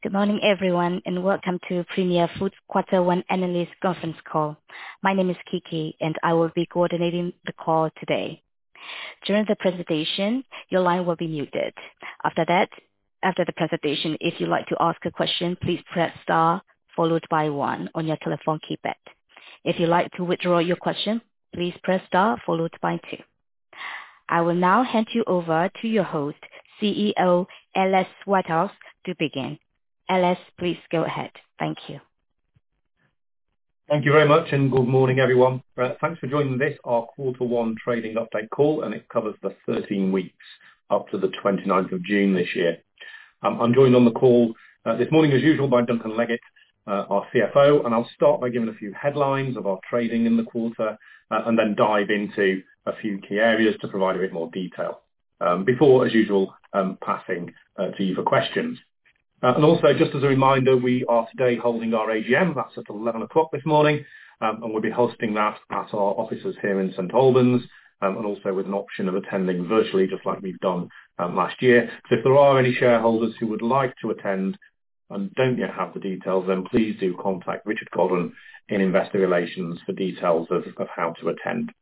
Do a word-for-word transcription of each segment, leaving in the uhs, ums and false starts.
Good morning, everyone, and welcome to Premier Foods Quarter One Analyst Conference Call. My name is Kiki, and I will be coordinating the call today. During the presentation, your line will be muted. After that, after the presentation, if you'd like to ask a question, please press star followed by one on your telephone keypad. If you'd like to withdraw your question, please press star followed by two. I will now hand you over to your host, C E O Alex Whitehouse, to begin. Alex, please go ahead. Thank you. Thank you very much, and good morning, everyone. Uh, thanks for joining this, our quarter one trading update call, and it covers the thirteen weeks up to the twenty-ninth of June this year. Um, I'm joined on the call uh, this morning, as usual, by Duncan Leggett, uh, our C F O, and I'll start by giving a few headlines of our trading in the quarter, uh, and then dive into a few key areas to provide a bit more detail, um, before, as usual, um, passing uh, to you for questions. Uh, and also, just as a reminder, we are today holding our A G M. That's at eleven o'clock this morning, um, and we'll be hosting that at our offices here in St Albans, um, and also with an option of attending virtually, just like we've done um, last year. So if there are any shareholders who would like to attend and don't yet have the details, then please do contact Richard Godwin in Investor Relations for details of, of how to attend.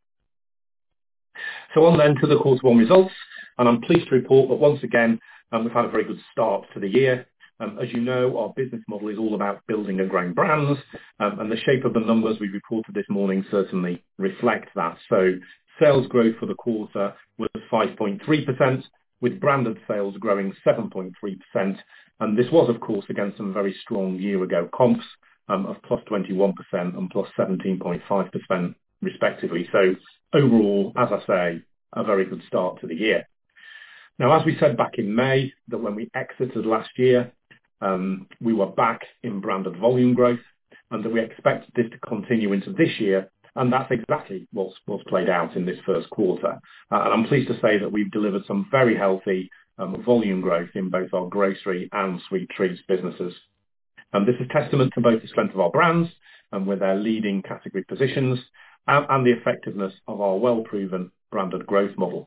So on then to the quarter one results, and I'm pleased to report that once again, um, we've had a very good start to the year. Um, as you know, our business model is all about building and growing brands, um, and the shape of the numbers we reported this morning certainly reflect that. So sales growth for the quarter was five point three percent, with branded sales growing seven point three percent, and this was, of course, against some very strong year-ago comps um, of plus twenty-one percent and plus seventeen point five percent respectively. So overall, as I say, a very good start to the year. Now, as we said back in May, that when we exited last year, Um, we were back in branded volume growth, and that we expect this to continue into this year, and that's exactly what's, what's played out in this first quarter. Uh, and I'm pleased to say that we've delivered some very healthy um, volume growth in both our grocery and sweet treats businesses. And this is testament to both the strength of our brands and with their leading category positions, and, and the effectiveness of our well-proven branded growth model.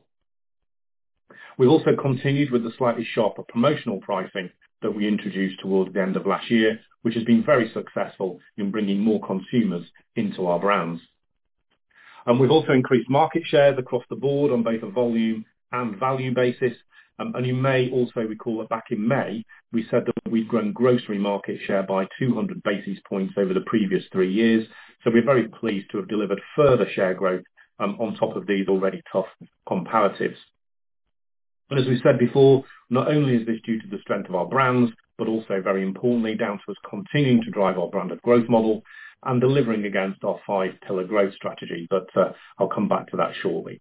We've also continued with the slightly sharper promotional pricing that we introduced towards the end of last year, which has been very successful in bringing more consumers into our brands. And we've also increased market shares across the board on both a volume and value basis. Um, and you may also recall that back in May, we said that we've grown grocery market share by two hundred basis points over the previous three years. So we're very pleased to have delivered further share growth um, on top of these already tough comparatives. And as we said before, not only is this due to the strength of our brands, but also very importantly down to us continuing to drive our branded growth model and delivering against our five-pillar growth strategy. But uh, I'll come back to that shortly.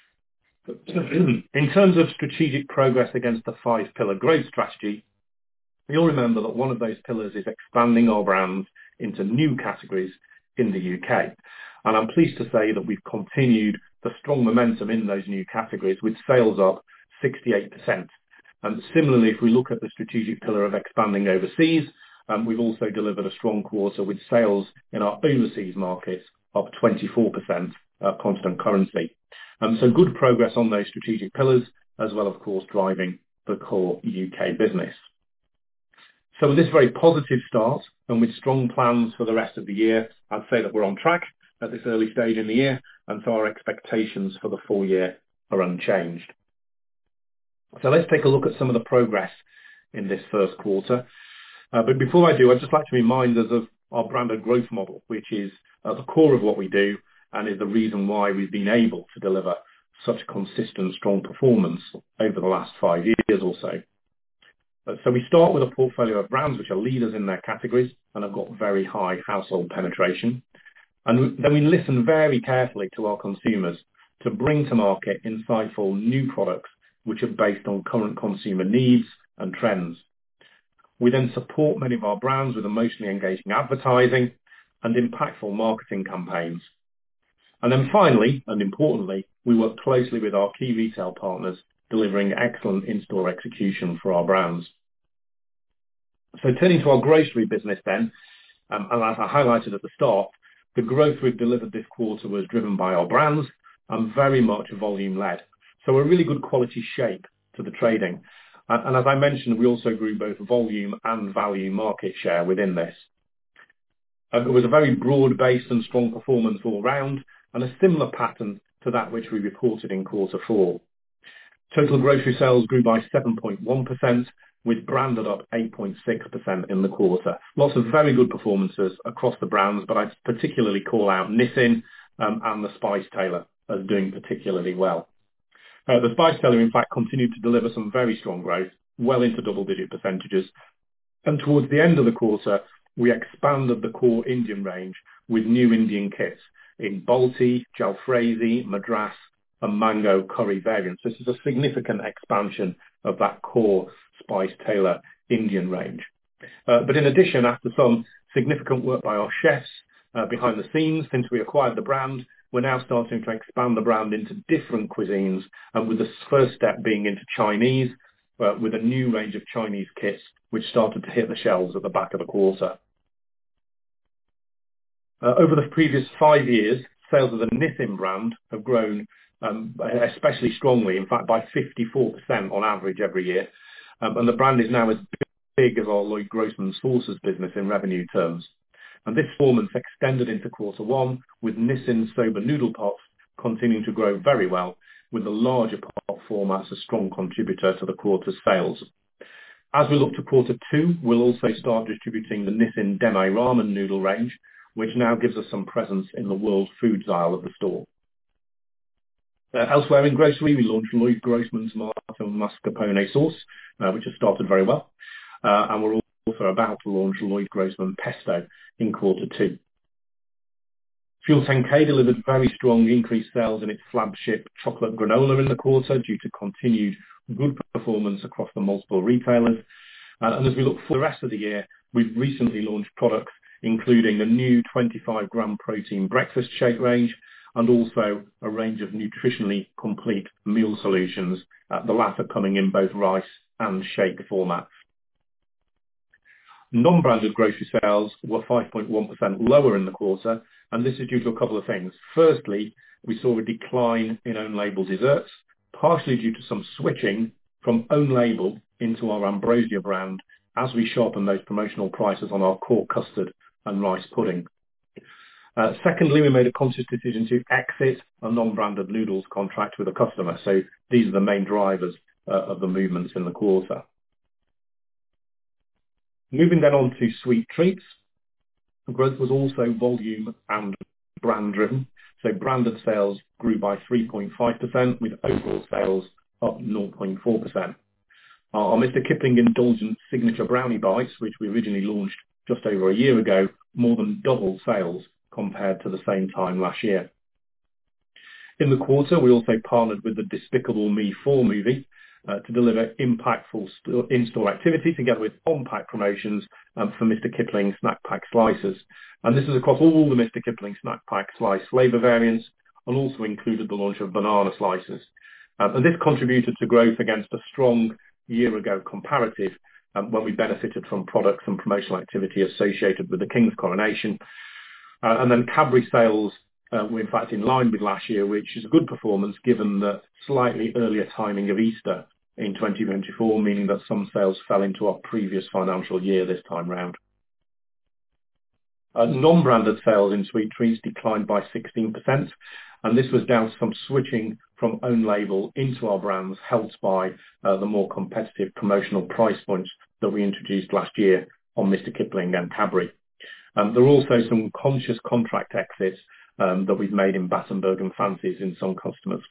In terms of strategic progress against the five-pillar growth strategy, you'll remember that one of those pillars is expanding our brands into new categories in the U K. And I'm pleased to say that we've continued the strong momentum in those new categories with sales up sixty-eight percent. And similarly, if we look at the strategic pillar of expanding overseas, um, we've also delivered a strong quarter with sales in our overseas markets up twenty-four percent uh, constant currency. Um, so good progress on those strategic pillars, as well, of course, driving the core U K business. So with this very positive start and with strong plans for the rest of the year, I'd say that we're on track at this early stage in the year, and so our expectations for the full year are unchanged. So let's take a look at some of the progress in this first quarter. Uh, but before I do, I'd just like to remind us of our branded growth model, which is at the core of what we do and is the reason why we've been able to deliver such consistent, strong performance over the last five years or so. Uh, so we start with a portfolio of brands which are leaders in their categories and have got very high household penetration. And then we listen very carefully to our consumers to bring to market insightful new products which are based on current consumer needs and trends. We then support many of our brands with emotionally engaging advertising and impactful marketing campaigns. And then finally, and importantly, we work closely with our key retail partners, delivering excellent in-store execution for our brands. So turning to our grocery business then, um, and as I highlighted at the start, the growth we've delivered this quarter was driven by our brands and very much volume-led. So a really good quality shape to the trading. And, and as I mentioned, we also grew both volume and value market share within this. Uh, it was a very broad-based and strong performance all round, and a similar pattern to that which we reported in quarter four. Total grocery sales grew by seven point one percent, with branded up eight point six percent in the quarter. Lots of very good performances across the brands, but I'd particularly call out Nissin um, and The Spice Tailor as doing particularly well. Uh, the Spice Tailor, in fact, continued to deliver some very strong growth, well into double-digit percentages. And towards the end of the quarter, we expanded the core Indian range with new Indian kits in Balti, Jalfrezi, Madras, and Mango curry variants. This is a significant expansion of that core Spice Tailor Indian range. Uh, but in addition, after some significant work by our chefs uh, behind the scenes since we acquired the brand, we're now starting to expand the brand into different cuisines, and with the first step being into Chinese, uh, with a new range of Chinese kits which started to hit the shelves at the back of the quarter. Uh, over the previous five years, sales of the Nissin brand have grown um, especially strongly, in fact by fifty-four percent on average every year, um, and the brand is now as big as our Lloyd Grossman sauces business in revenue terms. And this performance extended into quarter one, with Nissin soba noodle pots continuing to grow very well, with the larger pot formats a strong contributor to the quarter's sales. As we look to quarter two, we'll also start distributing the Nissin Demi Ramen noodle range, which now gives us some presence in the world foods aisle of the store. Uh, elsewhere in grocery, we launched Lloyd Grossman's Tomato Mascarpone sauce, uh, which has started very well, uh, and we're also about to launch Lloyd Grossman Pesto in quarter two. Fuel ten K delivered very strong increased sales in its flagship chocolate granola in the quarter due to continued good performance across the multiple retailers. Uh, and as we look for the rest of the year, we've recently launched products including a new twenty-five gram protein breakfast shake range and also a range of nutritionally complete meal solutions, uh, the latter coming in both rice and shake formats. Non-branded grocery sales were five point one percent lower in the quarter, and this is due to a couple of things. Firstly, we saw a decline in own label desserts, partially due to some switching from own label into our Ambrosia brand as we sharpen those promotional prices on our core custard and rice pudding. Uh, secondly, we made a conscious decision to exit a non-branded noodles contract with a customer. So these are the main drivers uh, of the movements in the quarter. Moving then on to sweet treats, growth was also volume and brand driven. So branded sales grew by three point five percent with overall sales up zero point four percent. Our Mister Kipling Indulgent Signature Brownie Bites, which we originally launched just over a year ago, more than doubled sales compared to the same time last year. In the quarter, we also partnered with the Despicable Me four movie uh, to deliver impactful st- in-store activity together with on-pack promotions um, for Mister Kipling Snack Pack Slices. And this is across all the Mister Kipling Snack Pack Slice flavour variants and also included the launch of banana slices. Um, and this contributed to growth against a strong year-ago comparative um, when we benefited from products and promotional activity associated with the King's coronation. Uh, and then Cadbury sales uh, were in fact in line with last year, which is a good performance given the slightly earlier timing of Easter in twenty twenty-four, meaning that some sales fell into our previous financial year this time round. Uh, non-branded sales in sweet treats declined by sixteen percent, and this was down to some switching from own label into our brands, helped by uh, the more competitive promotional price points that we introduced last year on Mister Kipling and Cadbury. Um, there are also some conscious contract exits um, that we've made in Battenberg and Fancies in some customers.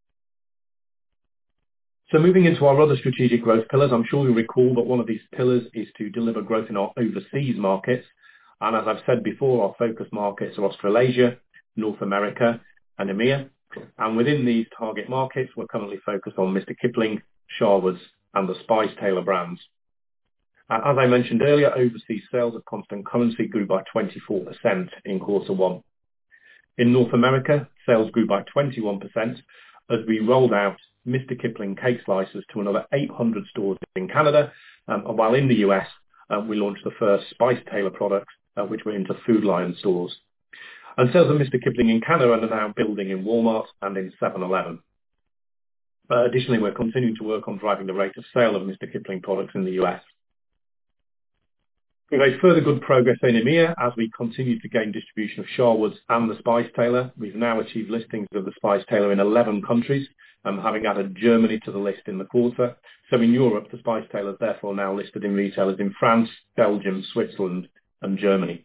So moving into our other strategic growth pillars, I'm sure you'll recall that one of these pillars is to deliver growth in our overseas markets. And as I've said before, our focus markets are Australasia, North America and EMEA. And within these target markets, we're currently focused on Mister Kipling, Sharwood's and the Spice Tailor brands. Uh, as I mentioned earlier, overseas sales at constant currency grew by twenty-four percent in quarter one. In North America, sales grew by twenty-one percent as we rolled out Mister Kipling cake slices to another eight hundred stores in Canada, um, and while in the U S, uh, we launched the first Spice Tailor products, uh, which were into Food Lion stores. And sales of Mister Kipling in Canada are now building in Walmart and in seven eleven. But additionally, we're continuing to work on driving the rate of sale of Mister Kipling products in the U S. We've made further good progress in EMEA as we continue to gain distribution of Sharwood's and The Spice Tailor. We've now achieved listings of The Spice Tailor in eleven countries, um, having added Germany to the list in the quarter. So in Europe, The Spice Tailor is therefore now listed in retailers in France, Belgium, Switzerland and Germany.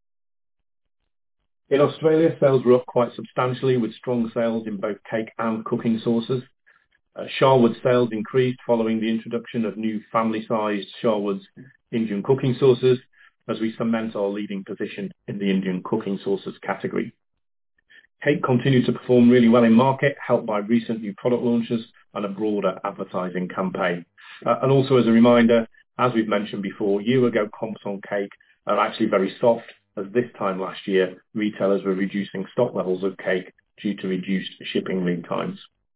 In Australia, sales were up quite substantially with strong sales in both cake and cooking sauces. Uh, Sharwood sales increased following the introduction of new family-sized Sharwood's Indian cooking sauces as we cement our leading position in the Indian cooking sauces category. Cake continued to perform really well in market, helped by recent new product launches and a broader advertising campaign. Uh, and also as a reminder, as we've mentioned before, year ago comps on cake are actually very soft, as this time last year retailers were reducing stock levels of cake due to reduced shipping lead times.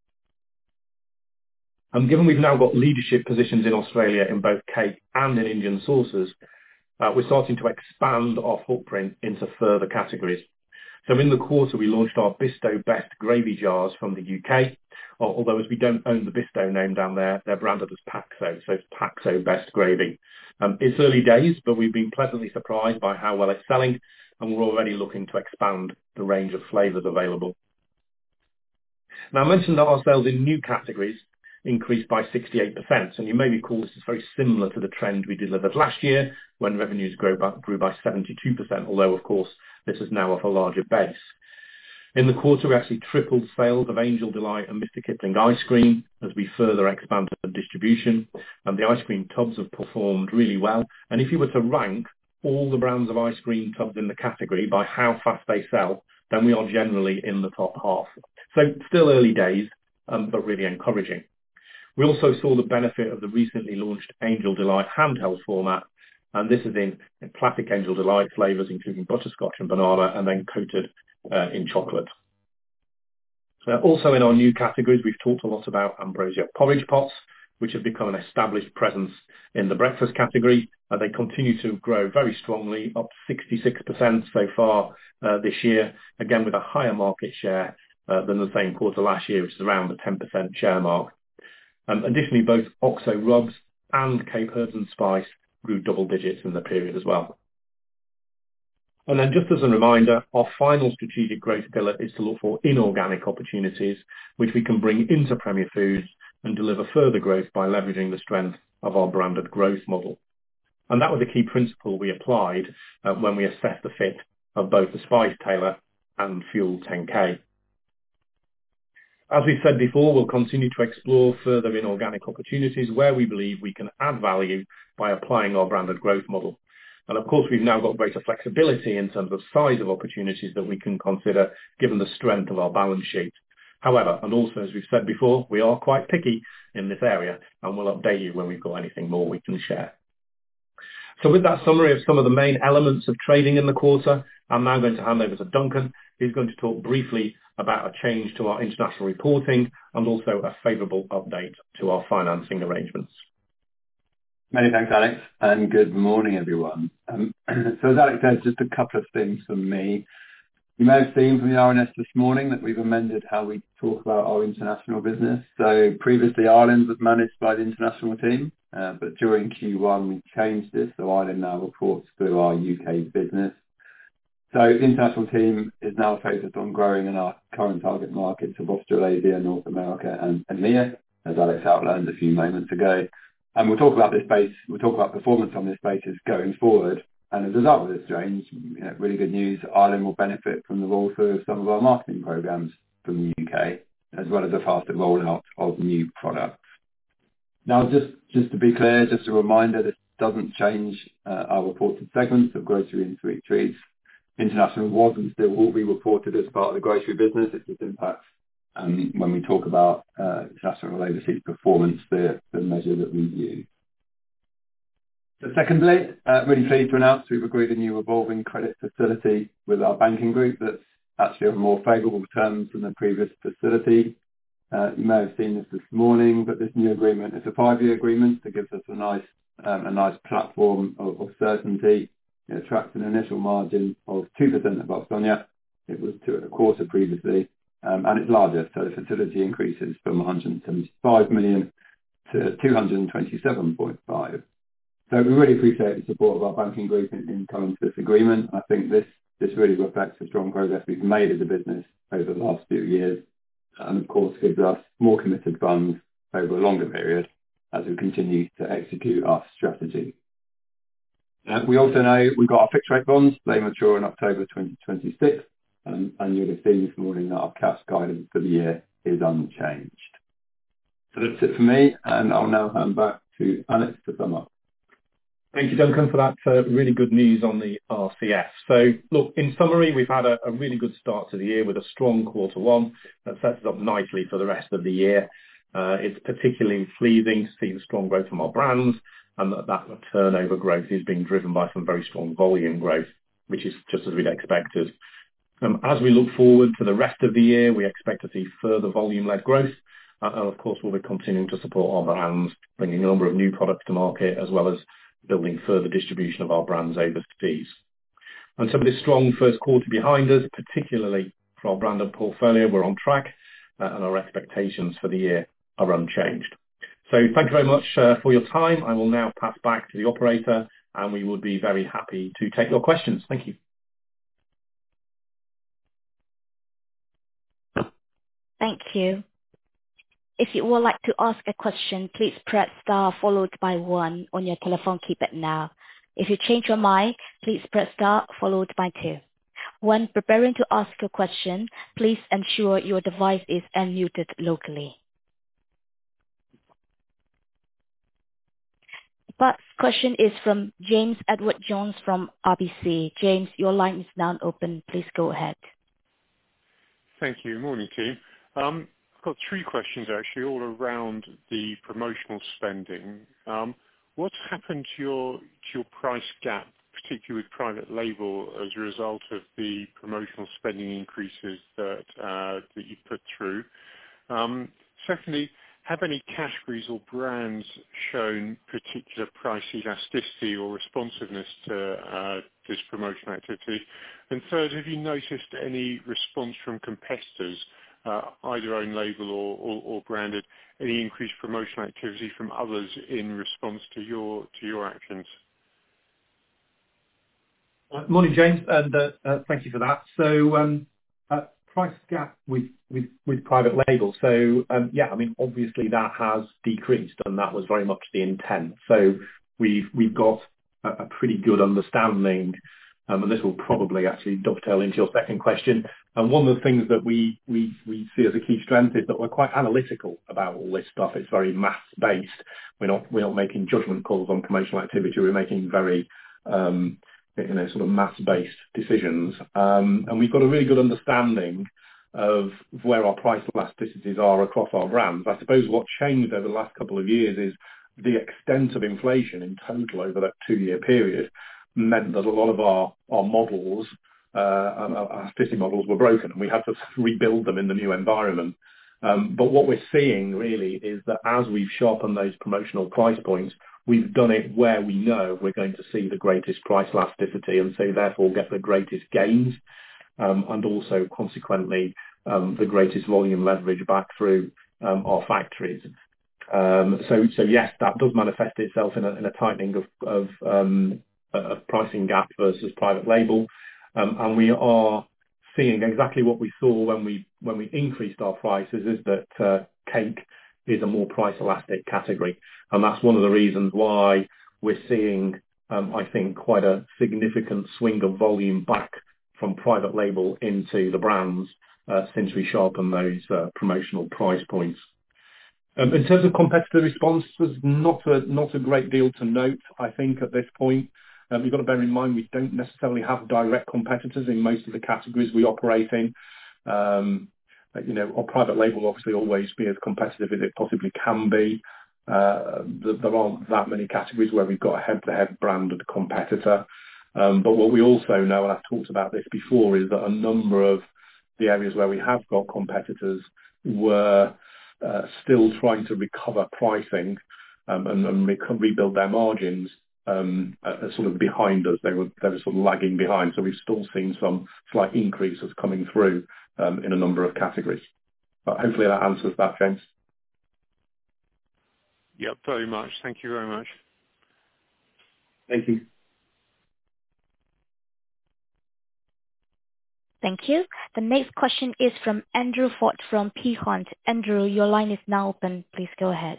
And given we've now got leadership positions in Australia in both cake and in Indian sauces, uh, we're starting to expand our footprint into further categories. So in the quarter, we launched our Bisto Best gravy jars from the U K, although as we don't own the Bisto name down there, they're branded as Paxo, so it's Paxo Best Gravy. Um, it's early days, but we've been pleasantly surprised by how well it's selling, and we're already looking to expand the range of flavours available. Now, I mentioned that our sales in new categories increased by sixty-eight percent, and you may recall this is very similar to the trend we delivered last year when revenues grew by, grew by seventy-two percent, although of course this is now off a larger base. In the quarter, we actually tripled sales of Angel Delight and Mister Kipling ice cream as we further expanded the distribution, and the ice cream tubs have performed really well. And if you were to rank all the brands of ice cream tubs in the category by how fast they sell, then we are generally in the top half. So still early days, um, but really encouraging. We also saw the benefit of the recently launched Angel Delight handheld format, and this is in, in classic Angel Delight flavours, including butterscotch and banana, and then coated uh, in chocolate. Uh, also in our new categories, we've talked a lot about Ambrosia porridge pots, which have become an established presence in the breakfast category. Uh, they continue to grow very strongly, up sixty-six percent so far uh, this year, again with a higher market share uh, than the same quarter last year, which is around the ten percent share mark. Um, additionally, both Oxo Rubs and Cape Herbs and Spice grew double digits in the period as well. And then just as a reminder, our final strategic growth pillar is to look for inorganic opportunities which we can bring into Premier Foods and deliver further growth by leveraging the strength of our branded growth model. And that was a key principle we applied uh, when we assessed the fit of both the Spice Tailor and Fuel ten K. As we've said before, we'll continue to explore further inorganic opportunities where we believe we can add value by applying our branded growth model. And of course, we've now got greater flexibility in terms of size of opportunities that we can consider given the strength of our balance sheet. However, and also as we've said before, we are quite picky in this area and we'll update you when we've got anything more we can share. So with that summary of some of the main elements of trading in the quarter, I'm now going to hand over to Duncan, who's going to talk briefly about a change to our international reporting and also a favourable update to our financing arrangements. Many thanks, Alex, and good morning, everyone. Um, so as Alex said, just a couple of things from me. You may have seen from the R N S this morning that we've amended how we talk about our international business. So previously Ireland was managed by the international team, uh, but during Q one we changed this, so Ireland now reports through our U K business. So the international team is now focused on growing in our current target markets of Australasia, North America and EMEA, as Alex outlined a few moments ago. And we'll talk about this base, we'll talk about performance on this basis going forward. And as a result of this change, you know, really good news, Ireland will benefit from the roll through of some of our marketing programs from the U K, as well as a faster rollout of new products. Now, just, just to be clear, just a reminder, this doesn't change uh, our reported segments of grocery and sweet treats. International was and still will be reported as part of the grocery business. It just impacts um, when we talk about uh, international and overseas performance, the, the measure that we use. So secondly, uh, really pleased to announce we've agreed a new revolving credit facility with our banking group that's actually on more favourable terms than the previous facility. Uh, you may have seen this this morning, but this new agreement is a five-year agreement that gives us a nice um, a nice platform of, of certainty. It attracts an initial margin of two percent above SONIA. It was two and a quarter previously, um, and it's larger. So the facility increases from one hundred seventy-five million to two hundred twenty-seven point five. So we really appreciate the support of our banking group in, in coming to this agreement. I think this this really reflects the strong progress we've made as a business over the last few years, and of course gives us more committed funds over a longer period as we continue to execute our strategy. Uh, we also know we've got our fixed rate bonds. They mature in October twenty twenty-six, um, and you'll have seen this morning that our cash guidance for the year is unchanged. So that's it for me, and I'll now hand back to Alex to sum up. Thank you, Duncan, for that uh, really good news on the R C F. So, look, in summary, we've had a, a really good start to the year with a strong quarter one that sets us up nicely for the rest of the year. Uh, it's particularly pleasing to see the strong growth from our brands, and that, that turnover growth is being driven by some very strong volume growth, which is just as we'd expected. Um, as we look forward to the rest of the year, we expect to see further volume-led growth. Uh, and of course, we'll be continuing to support our brands, bringing a number of new products to market, as well as building further distribution of our brands overseas. And so with this strong first quarter behind us, particularly for our branded portfolio, we're on track, uh, and our expectations for the year are unchanged. So thank you very much uh, for your time. I will now pass back to the operator, and we would be very happy to take your questions. Thank you. Thank you. If you would like to ask a question, please press star followed by one on your telephone keypad now. If you change your mind, please press star followed by two. When preparing to ask a question, please ensure your device is unmuted locally. First question is from James Edward Jones from R B C. James, your line is now open. Please go ahead. Thank you. Morning, team. Um, I've got three questions actually, all around the promotional spending. Um, what's happened to your to your price gap, particularly with private label, as a result of the promotional spending increases that uh, that you put through? Um, secondly, have any categories or brands shown particular price elasticity or responsiveness to uh, this promotional activity? And third, have you noticed any response from competitors, uh, either own label or, or, or branded, any increased promotional activity from others in response to your to your actions? Uh, morning, James, and uh, uh, thank you for that. So, um, uh, price gap with, with, with private label. So, um, yeah, I mean, obviously that has decreased, and that was very much the intent. So we've we've got a, a pretty good understanding, um, and this will probably actually dovetail into your second question. And one of the things that we, we, we see as a key strength is that we're quite analytical about all this stuff. It's very maths-based. We're not we're not making judgment calls on promotional activity. We're making very um, you know, sort of maths-based decisions. Um, and we've got a really good understanding of where our price elasticities are across our brands. I suppose what changed over the last couple of years is the extent of inflation in total over that two-year period meant that a lot of our, our models, uh, our elasticity models were broken, and we had to rebuild them in the new environment. Um, but what we're seeing really is that as we've sharpened those promotional price points, we've done it where we know we're going to see the greatest price elasticity, and so therefore get the greatest gains, um, and also consequently um, the greatest volume leverage back through um, our factories. Um, so, so yes, that does manifest itself in a, in a tightening of, of um, a pricing gap versus private label, um, and we are seeing exactly what we saw when we when we increased our prices, is that uh, cake is a more price elastic category. And that's one of the reasons why we're seeing, um, I think, quite a significant swing of volume back from private label into the brands uh, since we sharpened those uh, promotional price points. Um, in terms of competitor response, there's not a, not a great deal to note, I think, at this point. Um, you've got to bear in mind we don't necessarily have direct competitors in most of the categories we operate in. Um, You know, our private label will obviously always be as competitive as it possibly can be. Uh, there aren't that many categories where we've got a head-to-head branded competitor. Um, but what we also know, and I've talked about this before, is that a number of the areas where we have got competitors were uh, still trying to recover pricing um, and, and re- rebuild their margins. Um, uh, sort of behind us, they were they were sort of lagging behind. So we've still seen some slight increases coming through um, in a number of categories. But hopefully that answers that, James. Yep, very much. Thank you very much. Thank you. Thank you. The next question is from Andrew Ford from Peel Hunt. Andrew, your line is now open. Please go ahead.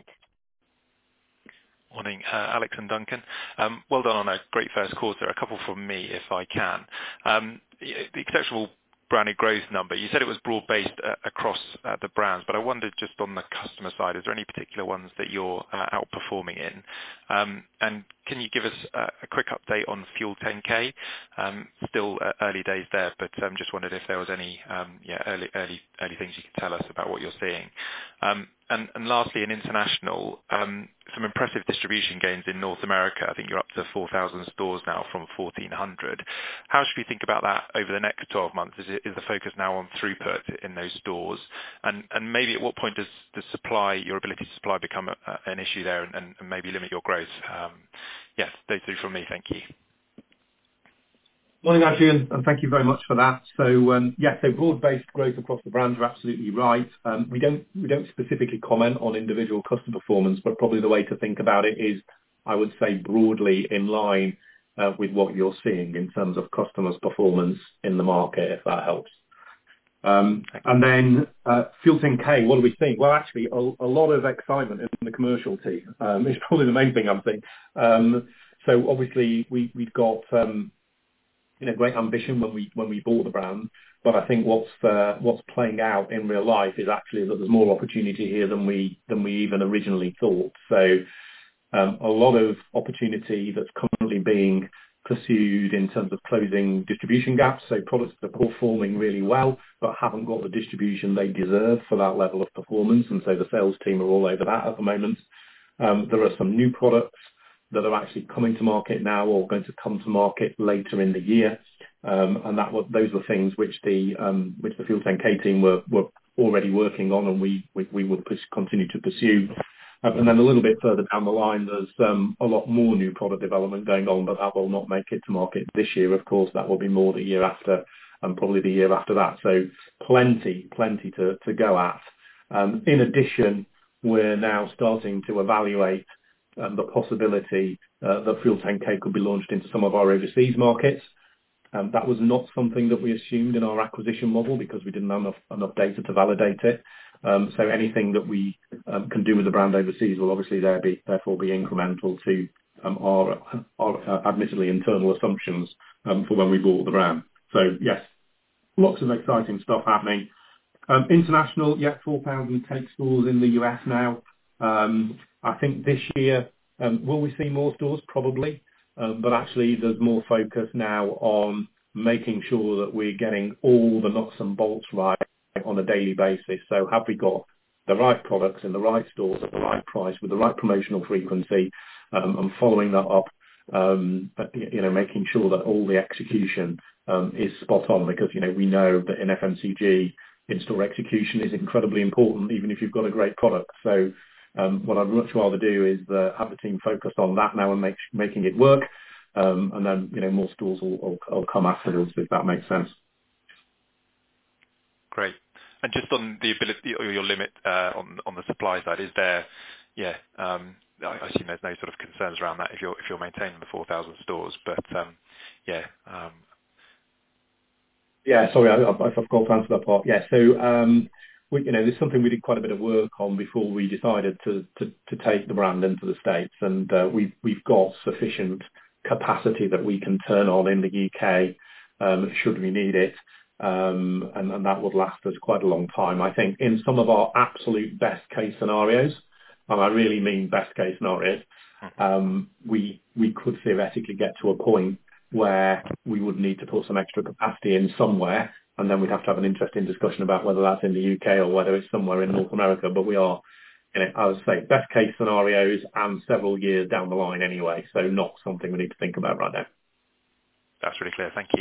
Morning, uh, Alex and Duncan. Um, Well done on a great first quarter. A couple from me, if I can. Um, The exceptional branded growth number, you said it was broad-based uh, across uh, the brands, but I wondered just on the customer side, is there any particular ones that you're uh, outperforming in? Um, And can you give us uh, a quick update on Fuel ten K? Um, Still uh, early days there, but um, just wondered if there was any um, yeah early early early things you could tell us about what you're seeing. Um, And and lastly, in international, um, some impressive distribution gains in North America. I think you're up to four thousand stores now from fourteen hundred. How should we think about that over the next twelve months? Is it is the focus now on throughput in those stores? And and maybe at what point does the supply, your ability to supply, become a, an issue there and, and maybe limit your growth? Um, yes, those two from me. Thank you. Morning, Andrew, and and thank you very much for that. So, um yeah, so broad-based growth across the brands, are absolutely right. Um We don't we don't specifically comment on individual customer performance, but probably the way to think about it is, I would say, broadly in line uh with what you're seeing in terms of customers' performance in the market, if that helps. Um And then, uh Fuel ten K, what are we seeing? Well, actually, a a lot of excitement in the commercial team. Um It's probably the main thing I'm seeing. Um So obviously, we we've got um you know, great ambition when we when we bought the brand, but I think what's uh, what's playing out in real life is actually that there's more opportunity here than we than we even originally thought. So um, a lot of opportunity that's currently being pursued in terms of closing distribution gaps. So products that are performing really well but haven't got the distribution they deserve for that level of performance, and so the sales team are all over that at the moment. Um, there are some new products that are actually coming to market now or going to come to market later in the year. Um, and that was, those were things which the um, which the Fuel ten K team were, were already working on, and we we, we will pers- continue to pursue. Um, and then a little bit further down the line, there's um, a lot more new product development going on, but that will not make it to market this year. Of course, that will be more the year after, and probably the year after that. So plenty, plenty to, to go at. Um, in addition, we're now starting to evaluate Um, the possibility uh, that Fuel ten K could be launched into some of our overseas markets. Um, that was not something that we assumed in our acquisition model because we didn't have enough, enough data to validate it. Um, so anything that we um, can do with the brand overseas will obviously there be, therefore be incremental to um, our, our uh, admittedly internal assumptions um, for when we bought the brand. So yes, lots of exciting stuff happening. Um, international, yeah, four thousand Take stores in the U S now. Um, I think this year, um, will we see more stores? Probably. Um, but actually, there's more focus now on making sure that we're getting all the nuts and bolts right on a daily basis. So have we got the right products in the right stores at the right price with the right promotional frequency, um, and following that up, um, you know, making sure that all the execution um, is spot on, because, you know, we know that in F M C G, in-store execution is incredibly important, even if you've got a great product. So um, what I'd much rather do is uh, have the team focused on that now and make, making it work. Um, and then, you know, more stores will, will, will come afterwards, if that makes sense. Great. And just on the ability or your limit uh, on on the supply side, is there, yeah, um, I I assume there's no sort of concerns around that if you're if you're maintaining the four thousand stores, but um, yeah. Um, Yeah, sorry, I, I, I forgot to answer that part. Yeah, so um, we, you know, there's something we did quite a bit of work on before we decided to to, to take the brand into the States, and uh, we've we've got sufficient capacity that we can turn on in the U K um, should we need it, um, and, and that would last us quite a long time. I think in some of our absolute best case scenarios, and I really mean best case scenarios, um, we we could theoretically get to a point where we would need to put some extra capacity in somewhere, and then we'd have to have an interesting discussion about whether that's in the U K or whether it's somewhere in North America. But we are, you know, I would say best case scenarios and several years down the line anyway, so not something we need to think about right now. That's really clear. Thank you.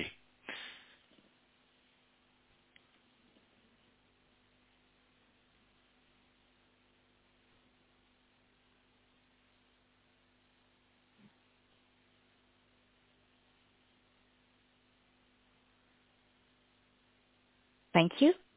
Thank you.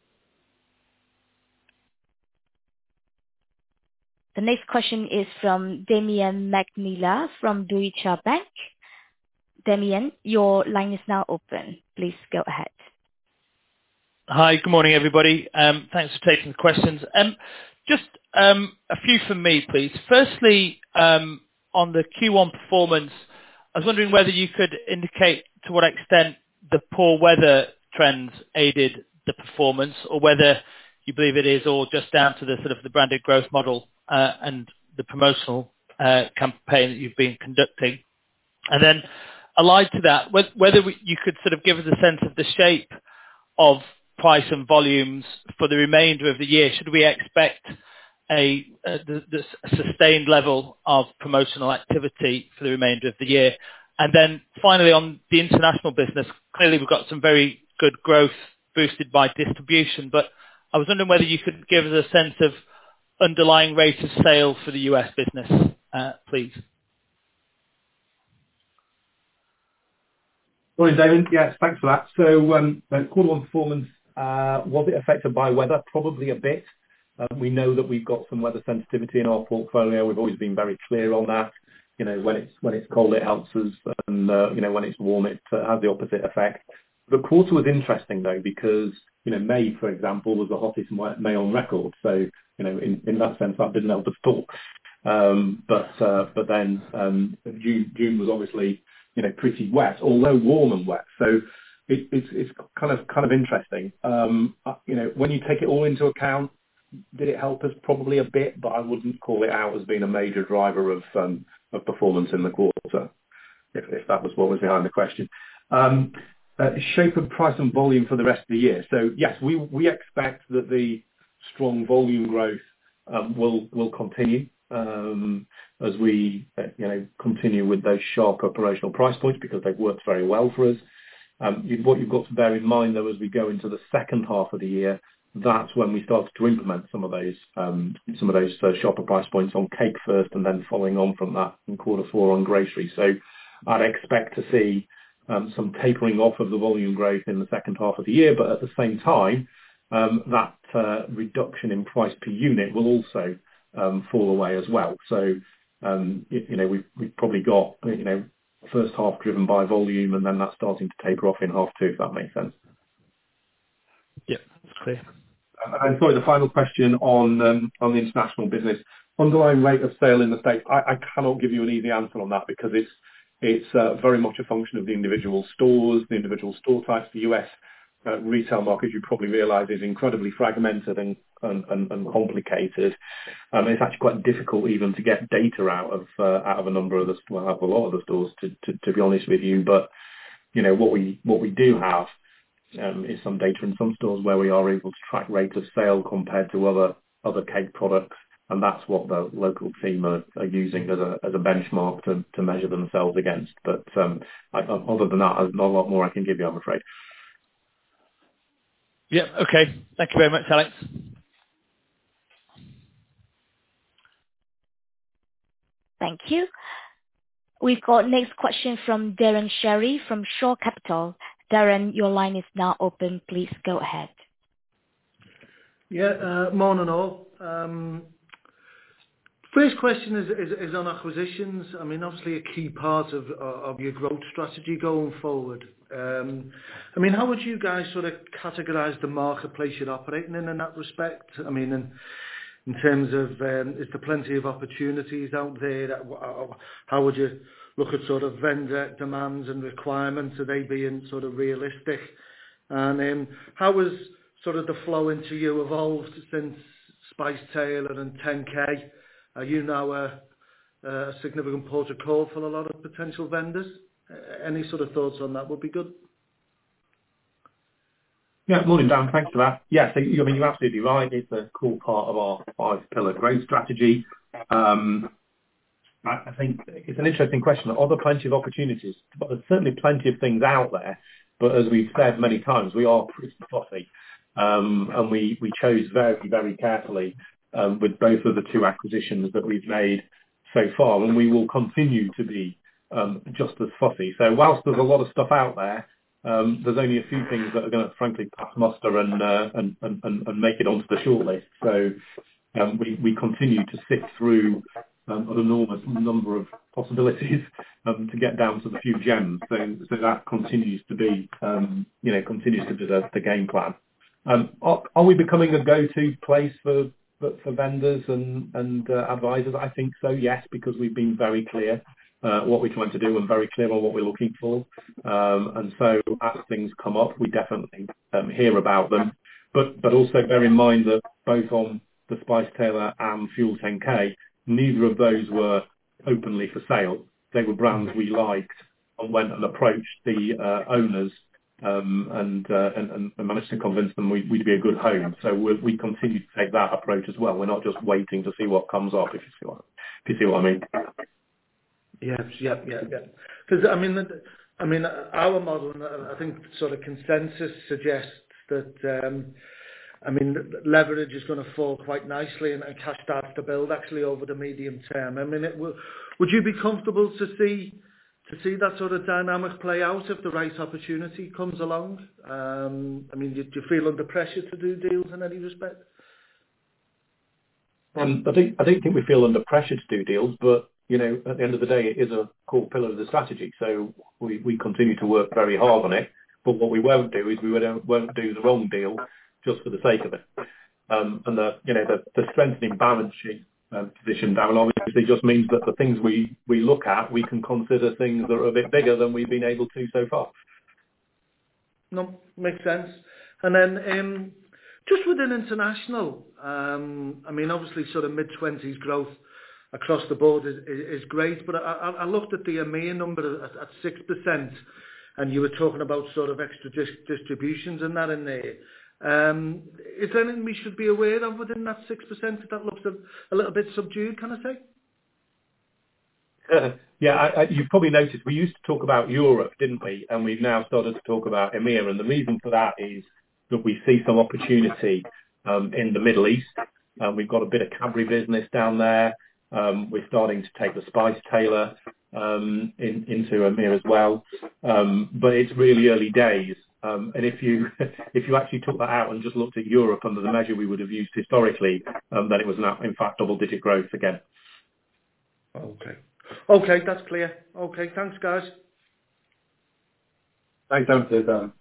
The next question is from Damian McNeela from Deutsche Bank. Damian, your line is now open. Please go ahead. Hi, good morning, everybody. Um, Thanks for taking the questions. Um, Just um, a few from me, please. Firstly, um, on the Q one performance, I was wondering whether you could indicate to what extent the poor weather trends aided the performance, or whether you believe it is all just down to the sort of the branded growth model uh, and the promotional uh, campaign that you've been conducting. And then allied to that, wh- whether we- you could sort of give us a sense of the shape of price and volumes for the remainder of the year. Should we expect a, a the, the sustained level of promotional activity for the remainder of the year? And then finally, on the international business, clearly we've got some very good growth boosted by distribution, but I was wondering whether you could give us a sense of underlying rate of sale for the U S business, uh, please. Morning, David. Yes, thanks for that. So, um, uh, quarter one performance, uh, was it affected by weather? Probably a bit. Um, we know that we've got some weather sensitivity in our portfolio. We've always been very clear on that. You know, when it's when it's cold, it helps us, and uh, you know, when it's warm, it uh, has the opposite effect. The quarter was interesting though, because you know, May, for example, was the hottest May on record. So, you know, in, in that sense, that didn't help at all. Um, but uh, but then um, June June was obviously, you know, pretty wet, although warm and wet. So it, it's it's kind of kind of interesting. Um, you know, when you take it all into account, did it help us? Probably a bit, but I wouldn't call it out as being a major driver of um, of performance in the quarter, if, if that was what was behind the question. Um, uh, shape of price and volume for the rest of the year. So yes, we we expect that the strong volume growth um, will will continue um, as we uh, you know continue with those sharper promotional price points, because they've worked very well for us. Um, you, what you've got to bear in mind though, as we go into the second half of the year, that's when we started to implement some of those um, some of those uh, sharper price points on cake first, and then following on from that in quarter four on grocery. So I'd expect to see um, some tapering off of the volume growth in the second half of the year, but at the same time, um, that uh, reduction in price per unit will also um, fall away as well. So um, you, you know we've, we've probably got you know first half driven by volume, and then that's starting to taper off in half two, if that makes sense. Yeah, that's clear. And sorry, the final question on um, on the international business. Underlying rate of sale in the States, I, I cannot give you an easy answer on that, because it's it's uh, very much a function of the individual stores, the individual store types. The U S uh, retail market, you probably realise, is incredibly fragmented and and, and, and complicated. Um, it's actually quite difficult even to get data out of uh, out of a number of the well, out of a lot of the stores, to, to, to be honest with you. But you know what we what we do have Um, is some data in some stores where we are able to track rate of sale compared to other other cake products, and that's what the local team are, are using as a as a benchmark to, to measure themselves against. But um, I, other than that, there's not a lot more I can give you, I'm afraid. Yeah, okay. Thank you very much, Alex. Thank you. We've got next question from Darren Sherry from Shore Capital. Darren, your line is now open. Please go ahead. Yeah, uh, morning all. Um, first question is, is, is on acquisitions. I mean, obviously a key part of of your growth strategy going forward. Um, I mean, how would you guys sort of categorise the marketplace you're operating in in that respect? I mean, in, in terms of, um, is there plenty of opportunities out there? That, how would you look at sort of vendor demands and requirements? Are they being sort of realistic? And um, how has sort of the flow into you evolved since Spice Tailor and ten K? Are you now a, a significant port of call for a lot of potential vendors? Uh, any sort of thoughts on that would be good. Yeah, morning, Dan. Thanks for that. Yeah, so I mean, you're absolutely right. It's a core part of our five-pillar growth strategy. Um, I think it's an interesting question. Are there plenty of opportunities? But there's certainly plenty of things out there. But as we've said many times, we are pretty fussy. Um, and we, we chose very, very carefully um, with both of the two acquisitions that we've made so far. And we will continue to be um, just as fussy. So whilst there's a lot of stuff out there, um, there's only a few things that are going to, frankly, pass muster and, uh, and, and, and make it onto the shortlist. So um, we, we continue to sift through um, an enormous number of possibilities um, to get down to the few gems. So, so that continues to be, um, you know, continues to be the, the game plan. Um, are, are we becoming a go-to place for for, for vendors and and uh, advisors? I think so, yes, because we've been very clear uh, what we're trying to do and very clear on what we're looking for. Um, and so as things come up, we definitely um, hear about them. But but also bear in mind that both on the Spice Tailor and Fuel ten K, neither of those were openly for sale. They were brands we liked and went and approached the uh, owners um, and, uh, and and managed to convince them we'd, we'd be a good home. So we, we continue to take that approach as well. We're not just waiting to see what comes up. If you see what if you see what I mean. Yes, yeah, yeah, yeah. Because I mean, the- I mean, our model, and I think sort of consensus suggests that. Um, I mean, leverage is going to fall quite nicely, and, and cash starts to build actually over the medium term. I mean, it will, would you be comfortable to see to see that sort of dynamic play out if the right opportunity comes along? Um, I mean, do, do you feel under pressure to do deals in any respect? Um, I don't I don't think we feel under pressure to do deals, but you know, at the end of the day, it is a core pillar of the strategy. So we, we continue to work very hard on it. But what we won't do is we won't, won't do the wrong deal just for the sake of it. Um, and the you know the, the strengthening balance sheet um, position, Darren, obviously just means that the things we, we look at, we can consider things that are a bit bigger than we've been able to so far. No, makes sense. And then um, just within international, um, I mean, obviously sort of mid-twenties growth across the board is, is, is great, but I, I, I looked at the EMEA number at, at six percent, and you were talking about sort of extra dis- distributions and that in there. Um, is there anything we should be aware of within that six percent that looks a, a little bit subdued, can I say? Uh, yeah, I, I, you've probably noticed we used to talk about Europe, didn't we? And we've now started to talk about EMEA. And the reason for that is that we see some opportunity um, in the Middle East. Um, we've got a bit of Cadbury business down there. Um, we're starting to take the Spice Tailor um, in, into EMEA as well. Um, but it's really early days. Um, and if you if you actually took that out and just looked at Europe under the measure we would have used historically, um, then it was now, in fact, double-digit growth again. Okay. Okay, that's clear. Okay, thanks, guys. Thanks, Dan.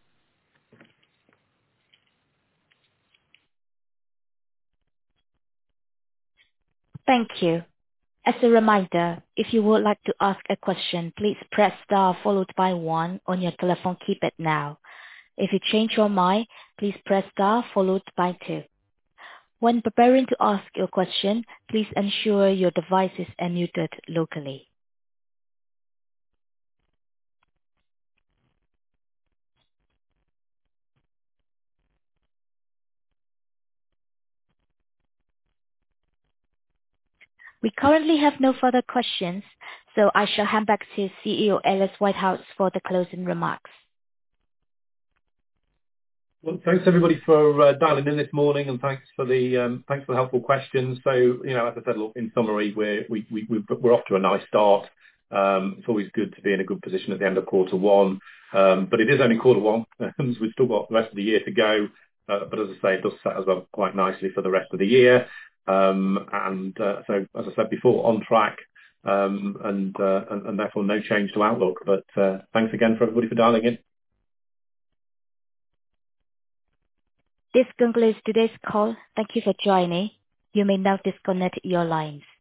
Thank you. As a reminder, if you would like to ask a question, please press star followed by one on your telephone keypad now. If you change your mind, please press star followed by two. When preparing to ask your question, please ensure your device is unmuted locally. We currently have no further questions, so I shall hand back to C E O Ellis Whitehouse for the closing remarks. Well, thanks everybody for uh, dialing in this morning, and thanks for the um, thanks for the helpful questions. So, you know, as I said, look, in summary, we're we, we we've- we're off to a nice start. Um, it's always good to be in a good position at the end of quarter one, um, but it is only quarter one, so we've still got the rest of the year to go. Uh, but as I say, it does set us up quite nicely for the rest of the year. Um, and uh, so, as I said before, on track, um, and, uh, and and therefore no change to outlook. But uh, thanks again for everybody for dialing in. This concludes today's call. Thank you for joining. You may now disconnect your lines.